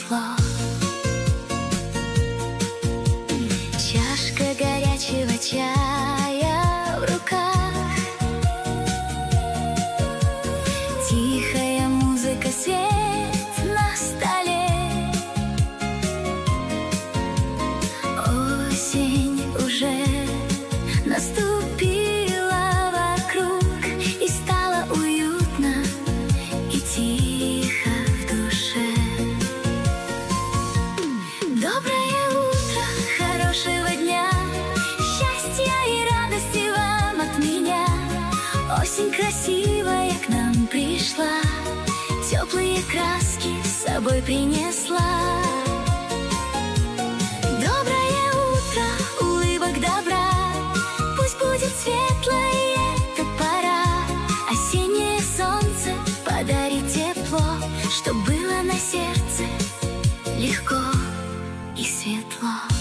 пришло. Чашка горячего чая в руках, тихая музыка, свет на столе. Осень уже наступила вокруг, и стало уютно и тихо в душе. Доброе утро, хорошего дня, счастья и радости вам от меня. Осень красивая к нам пришла, теплые краски с собой принесла. Доброе утро, улыбок добра, пусть будет светлая эта пора. Осеннее солнце подарит тепло, чтоб было на сердце легко и светло.